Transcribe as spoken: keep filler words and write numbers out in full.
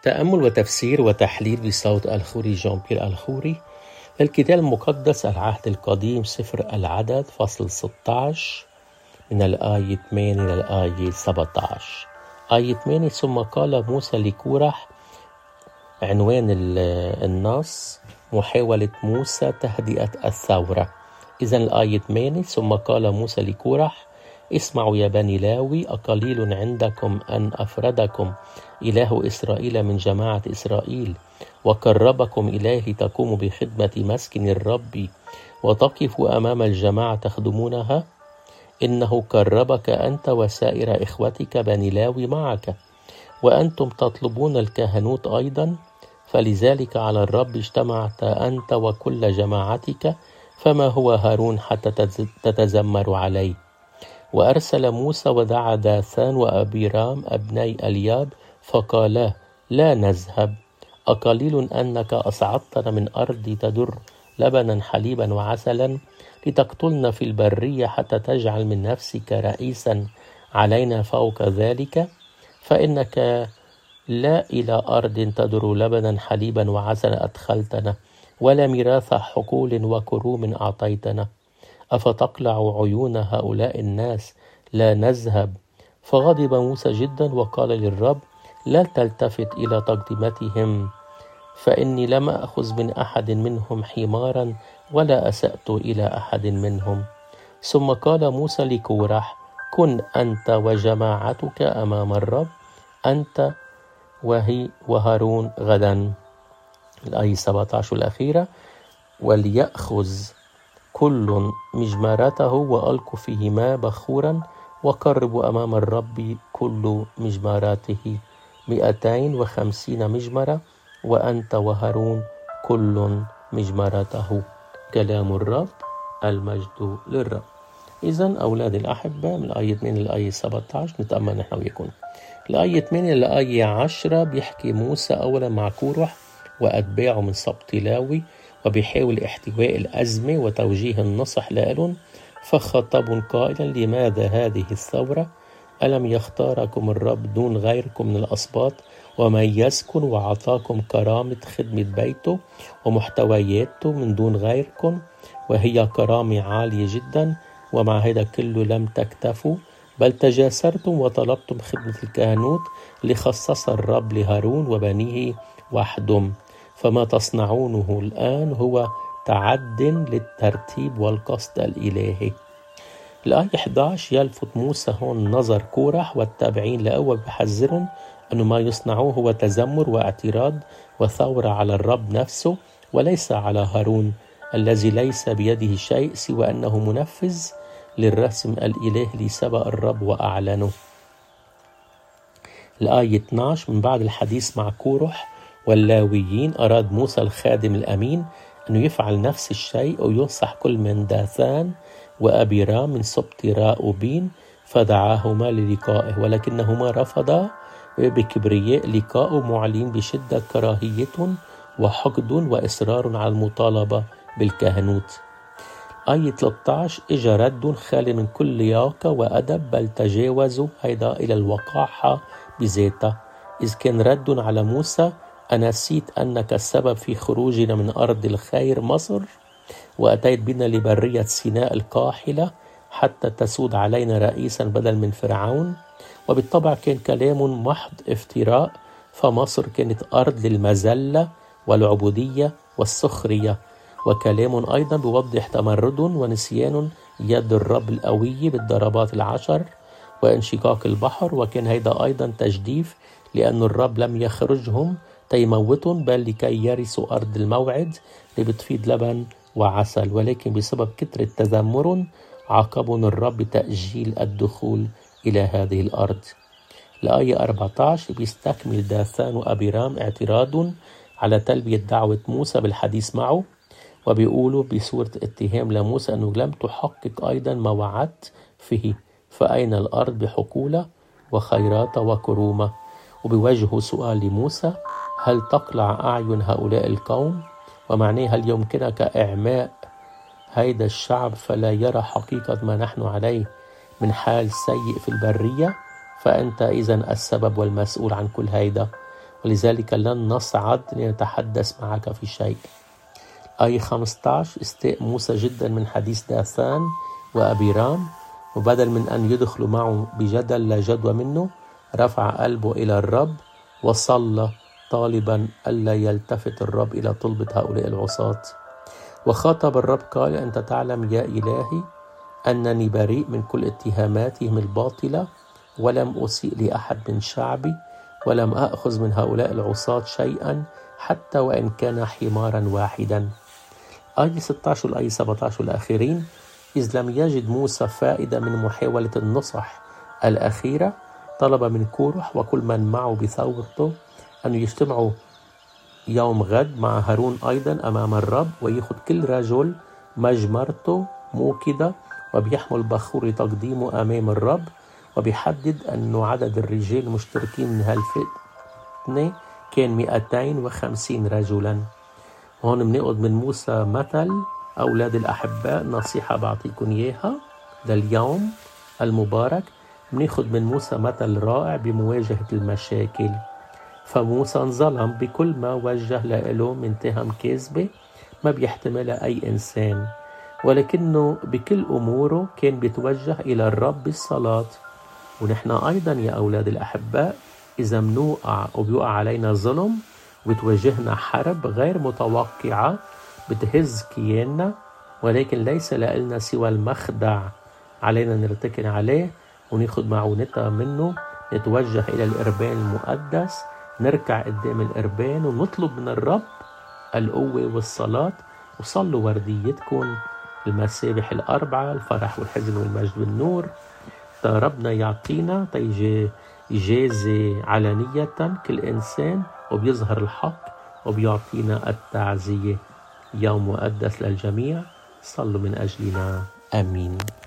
تأمل وتفسير وتحليل بصوت الخوري جان بيير الخوري للكتاب المقدس العهد القديم سفر العدد فصل ستة عشر من الآية ثمانية إلى الآية سبعة عشر. آية ثمانية: ثم قال موسى لكورح. عنوان النص: محاولة موسى تهدئة الثورة. إذن الآية ثمانية: ثم قال موسى لكورح: اسمعوا يا بني لاوي، أقليل عندكم أن أفردكم إله إسرائيل من جماعة إسرائيل وقربكم إليه لتقوموا بخدمة مسكن الرب وتقفوا أمام الجماعة تخدمونها؟ إنه قربك أنت وسائر إخوتك بني لاوي معك، وأنتم تطلبون الكهنوت أيضا، فلذلك على الرب اجتمعت أنت وكل جماعتك، فما هو هارون حتى تتذمر عليه؟ وأرسل موسى ودعا داثان وأبيرام ابني الياب فقالا: لا نذهب، أقليل أنك أصعدتنا من أرض تدر لبنا حليبا وعسلا لتقتلنا في البرية حتى تجعل من نفسك رئيسا علينا فوق ذلك؟ فإنك لا إلى أرض تدر لبنا حليبا وعسلا أدخلتنا، ولا ميراث حقول وكروم أعطيتنا. أفتقلع عيون هؤلاء الناس؟ لا نذهب. فغضب موسى جدا وقال للرب: لا تلتفت إلى تقدمتهم، فإني لم أخذ من أحد منهم حمارا ولا أسأت إلى أحد منهم. ثم قال موسى لكورح: كن أنت وجماعتك أمام الرب، أنت وهي وهارون غدا. الآية سبعة عشر الأخيرة: وليأخذ كل مجمرته وألقوا فيه ماء بخورا وقربوا أمام الرب كل مجمراته مئتين وخمسين مجمرة، وأنت وهارون كل مجمرته. كلام الرب، المجد للرب. إذن أولاد الأحبة، من الآية اثنين للآية سبعة عشر نتأمل نحن وياكم. الآية ثمانية للآية عشرة بيحكي موسى أولا مع كورح وأتباعه من سبط لاوي، وبيحاول احتواء الأزمة وتوجيه النصح لهم، فخطب قائلا: لماذا هذه الثورة؟ ألم يختاركم الرب دون غيركم من الأسباط وميزكم وعطاكم كرامة خدمة بيته ومحتوياته من دون غيركم، وهي كرامة عالية جدا، ومع هذا كله لم تكتفوا، بل تجاسرتم وطلبتم خدمة الكهنوت اللي خصصها الرب لهارون وبنيه وحدهم. فما تصنعونه الآن هو تعد للترتيب والقصد الإلهي. الآية أحد عشر: يلفت موسى هون نظر كورح والتابعين لأول بحذرهم أنه ما يصنعوه هو تذمر واعتراض وثورة على الرب نفسه، وليس على هارون الذي ليس بيده شيء سوى أنه منفذ للرسم الإلهي لسبق الرب وأعلنه. الآية اثنتي عشرة: من بعد الحديث مع كورح واللاويين أراد موسى الخادم الأمين أنه يفعل نفس الشيء وينصح كل من داثان وأبيرام من سبط راؤوبين، فدعاهما للقائه، ولكنهما رفضا بكبرياء لقائه، معلن بشدة كراهية وحقد وإصرار على المطالبة بالكهنوت. آية ثلاثة عشر: إجا رد خال من كل لياقة وأدب، بل تجاوزوا هيدا إلى الوقاحة بذاتها، إذ كان رد على موسى: أنسيت أنك السبب في خروجنا من أرض الخير مصر، وأتيت بنا لبرية سيناء القاحلة حتى تسود علينا رئيسا بدل من فرعون. وبالطبع كان كلام محض افتراء، فمصر كانت أرض للمذلة والعبودية والسخرية، وكلام أيضا بيوضح تمرد ونسيان يد الرب القوي بالضربات العشر وانشقاق البحر، وكان هيدا أيضا تجديف، لأن الرب لم يخرجهم تيموتهم، بل لكي يرثوا أرض الموعد اللي بتفيض لبن وعسل، ولكن بسبب كثرة تذمر عاقبهم الرب بتأجيل الدخول إلى هذه الأرض. الآية أربعة عشر بيستكمل داثان وأبيرام اعتراض على تلبية دعوة موسى بالحديث معه، وبيقولوا بصورة اتهام لموسى أنه لم تحقق أيضا ما وعدت فيه، فأين الأرض بحقولة وخيرات وكرومة؟ وبيوجهوا سؤال لموسى: هل تقلع أعين هؤلاء القوم؟ ومعناه هل يمكنك إعماء هيدا الشعب فلا يرى حقيقة ما نحن عليه من حال سيء في البرية؟ فأنت إذن السبب والمسؤول عن كل هيدا. ولذلك لن نصعد لنتحدث معك في شيء. آية خمسة عشر استاء موسى جدا من حديث داثان وأبيرام، وبدل من أن يدخلوا معه بجدل لا جدوى منه رفع قلبه إلى الرب وصلى طالبا ألا يلتفت الرب إلى طلبة هؤلاء العصاة. وخاطب الرب قال: أنت تعلم يا إلهي أنني بريء من كل اتهاماتهم الباطلة، ولم أسيء لأحد من شعبي، ولم أأخذ من هؤلاء العصاة شيئا حتى وإن كان حمارا واحدا. آية ستة عشر والآية سبعة عشر الأخيرين: إذ لم يجد موسى فائدة من محاولة النصح الأخيرة، طلب من كورح وكل من معه بثورته أن يجتمعوا يوم غد مع هارون أيضا أمام الرب، ويأخذ كل رجل مجمرته موكدة وبيحمل بخور لتقديمه أمام الرب، وبيحدد أنه عدد الرجال المشتركين من هالفتنة كان مئتين وخمسين رجلا. هون بناخذ من موسى مثل أولاد الأحباء، نصيحة بعطيكم إياها لليوم المبارك. بناخذ من موسى مثل رائع بمواجهة المشاكل. فموسى انظلم بكل ما وجه له من تهم كاذبة ما بيحتملها أي إنسان، ولكنه بكل أموره كان بيتوجه إلى الرب بالصلاة. ونحن أيضا يا أولاد الأحباء إذا منوقع وبيوقع علينا ظلم وبتواجهنا حرب غير متوقعة بتهز كياننا، ولكن ليس لنا سوى المخدع علينا نرتكن عليه وناخد معونتها منه، نتوجه إلى الإربان المقدس، نركع قدام الإربان ونطلب من الرب القوة والصلاة. وصلوا ورديتكم المسابح الأربعة، الفرح والحزن والمجد والنور، تا ربنا يعطينا تيجي إجازة علنية كل إنسان وبيظهر الحق وبيعطينا التعزية. يوم مقدس للجميع، صلوا من أجلنا، آمين.